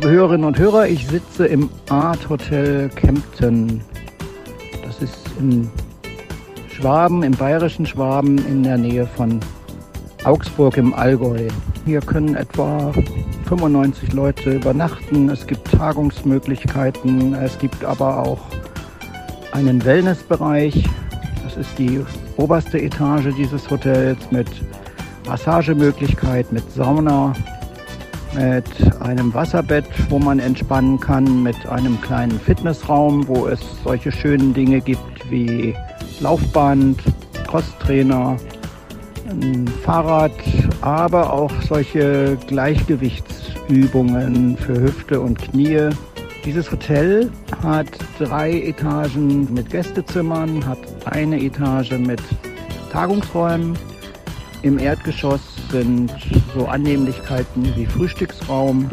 Liebe Hörerinnen und Hörer, ich sitze im Art Hotel Kempten. Das ist in Schwaben, im bayerischen Schwaben in der Nähe von Augsburg im Allgäu. Hier können etwa 95 Leute übernachten. Es gibt Tagungsmöglichkeiten. Es gibt aber auch einen Wellnessbereich. Das ist die oberste Etage dieses Hotels mit Massagemöglichkeit, mit Sauna, mit einem Wasserbett, wo man entspannen kann, mit einem kleinen Fitnessraum, wo es solche schönen Dinge gibt wie Laufband, Crosstrainer, ein Fahrrad, aber auch solche Gleichgewichtsübungen für Hüfte und Knie. Dieses Hotel hat 3 Etagen mit Gästezimmern, hat eine Etage mit Tagungsräumen. Im Erdgeschoss sind so Annehmlichkeiten wie Frühstücksraum,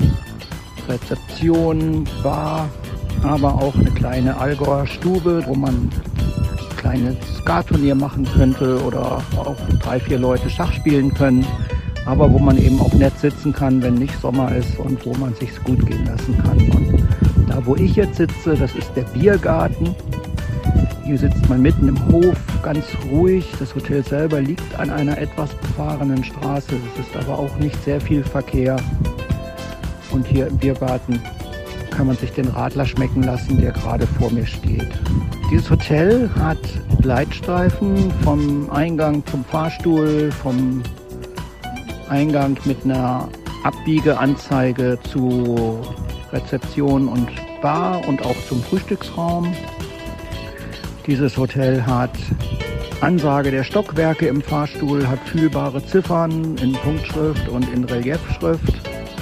Rezeption, Bar, aber auch eine kleine Allgäuer Stube, wo man ein kleines Skaturnier machen könnte oder auch 3-4 Leute Schach spielen können, aber wo man eben auch nett sitzen kann, wenn nicht Sommer ist und wo man sich's gut gehen lassen kann. Und da, wo ich jetzt sitze, das ist der Biergarten. Hier sitzt man mitten im Hof, ganz ruhig. Das Hotel selber liegt an einer etwas befahrenen Straße. Es ist aber auch nicht sehr viel Verkehr. Und hier im Biergarten kann man sich den Radler schmecken lassen, der gerade vor mir steht. Dieses Hotel hat Leitstreifen vom Eingang zum Fahrstuhl, vom Eingang mit einer Abbiegeanzeige zu Rezeption und Bar und auch zum Frühstücksraum. Dieses Hotel hat Ansage der Stockwerke im Fahrstuhl, hat fühlbare Ziffern in Punktschrift und in Reliefschrift.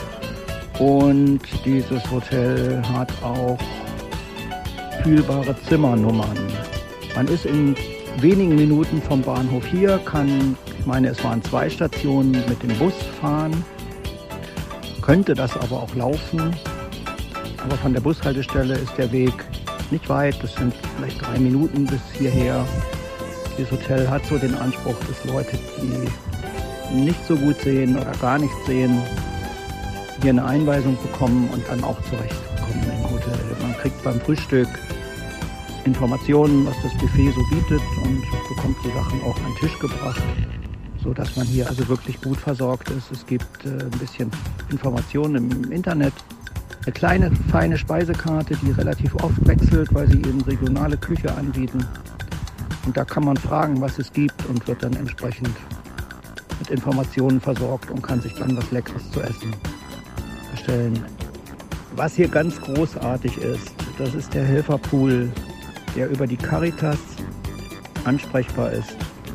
Und dieses Hotel hat auch fühlbare Zimmernummern. Man ist in wenigen Minuten vom Bahnhof hier, ich meine, es waren 2 Stationen, mit dem Bus fahren, könnte das aber auch laufen. Aber von der Bushaltestelle ist der Weg nicht weit, das sind vielleicht 3 Minuten bis hierher. Dieses Hotel hat so den Anspruch, dass Leute, die nicht so gut sehen oder gar nichts sehen, hier eine Einweisung bekommen und dann auch zurechtkommen im Hotel. Man kriegt beim Frühstück Informationen, was das Buffet so bietet und bekommt die Sachen auch an den Tisch gebracht, sodass man hier also wirklich gut versorgt ist. Es gibt ein bisschen Informationen im Internet. Eine kleine, feine Speisekarte, die relativ oft wechselt, weil sie eben regionale Küche anbieten. Und da kann man fragen, was es gibt und wird dann entsprechend mit Informationen versorgt und kann sich dann was Leckeres zu essen bestellen. Was hier ganz großartig ist, das ist der Helferpool, der über die Caritas ansprechbar ist.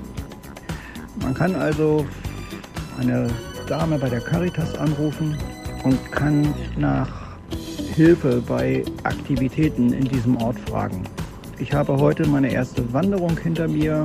Man kann also eine Dame bei der Caritas anrufen und kann nach Hilfe bei Aktivitäten in diesem Ort fragen. Ich habe heute meine erste Wanderung hinter mir,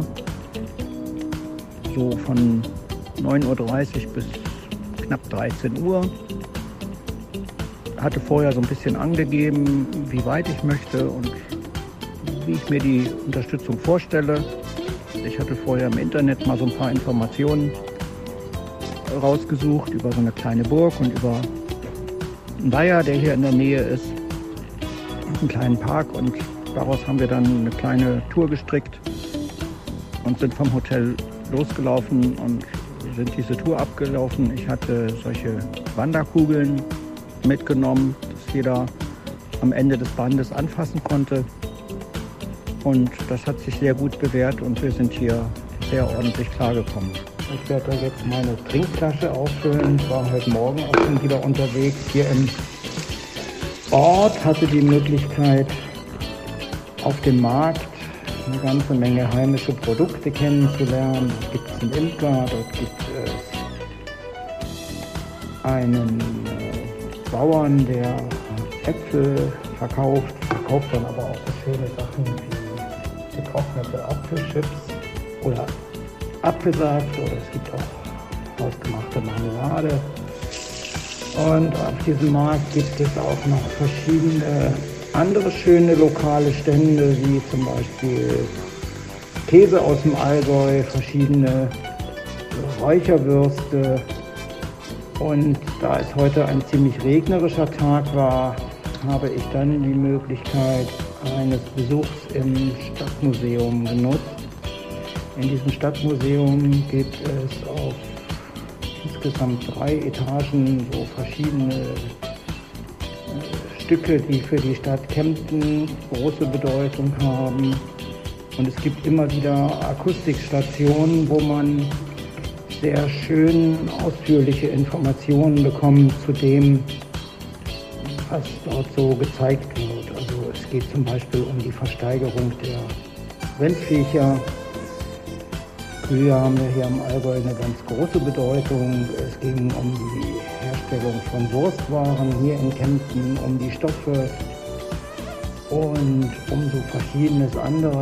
so von 9:30 Uhr bis knapp 13 Uhr. Hatte vorher so ein bisschen angegeben, wie weit ich möchte und wie ich mir die Unterstützung vorstelle. Ich hatte vorher im Internet mal so ein paar Informationen rausgesucht über so eine kleine Burg und über einen Weiher, der hier in der Nähe ist, einen kleinen Park, und daraus haben wir dann eine kleine Tour gestrickt und sind vom Hotel losgelaufen und sind diese Tour abgelaufen. Ich hatte solche Wanderkugeln mitgenommen, dass jeder am Ende des Bandes anfassen konnte, und das hat sich sehr gut bewährt und wir sind hier sehr ordentlich klargekommen. Ich werde da jetzt meine Trinkflasche auffüllen. Ich war heute Morgen auch schon wieder unterwegs hier im Ort, hatte die Möglichkeit, auf dem Markt eine ganze Menge heimische Produkte kennenzulernen. Dort gibt es einen Imker, dort gibt es einen Bauern, der Äpfel verkauft dann aber auch so schöne Sachen wie getrocknete Apfelchips oder Apfelsaft, oder es gibt auch hausgemachte Marmelade. Und auf diesem Markt gibt es auch noch verschiedene andere schöne lokale Stände, wie zum Beispiel Käse aus dem Allgäu, verschiedene Räucherwürste Und da es heute ein ziemlich regnerischer Tag war, habe ich dann die Möglichkeit eines Besuchs im Stadtmuseum genutzt. In diesem Stadtmuseum gibt es auf insgesamt 3 Etagen so verschiedene Stücke, die für die Stadt Kempten große Bedeutung haben. Und es gibt immer wieder Akustikstationen, wo man sehr schön ausführliche Informationen bekommt zu dem, was dort so gezeigt wird. Also es geht zum Beispiel um die Versteigerung der Rindviecher. Kühe haben wir hier im Allgäu eine ganz große Bedeutung. Es ging um die Herstellung von Wurstwaren hier in Kempten, um die Stoffe und um so verschiedenes andere.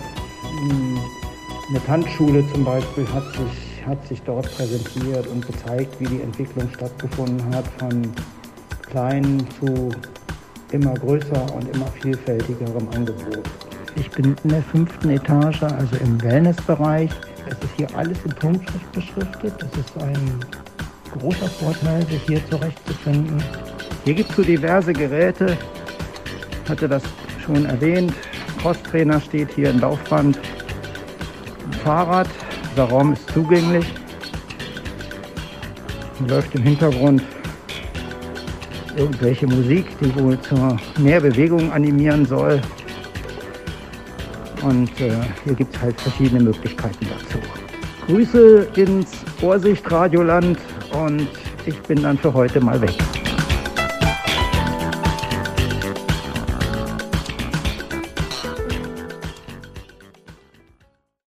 Eine Tanzschule zum Beispiel hat sich dort präsentiert und gezeigt, wie die Entwicklung stattgefunden hat, von klein zu immer größer und immer vielfältigerem Angebot. Ich bin in der 5. Etage, also im Wellnessbereich. Es ist hier alles in Punktschrift beschriftet. Das ist ein großer Vorteil, sich hier zurechtzufinden. Hier gibt es so diverse Geräte. Ich hatte das schon erwähnt. Crosstrainer steht hier, ein Laufband, ein Fahrrad. Der Raum ist zugänglich. Hier läuft im Hintergrund irgendwelche Musik, die wohl zur mehr Bewegung animieren soll. Und hier gibt es halt verschiedene Möglichkeiten dazu. Grüße ins Vorsicht Radioland und ich bin dann für heute mal weg.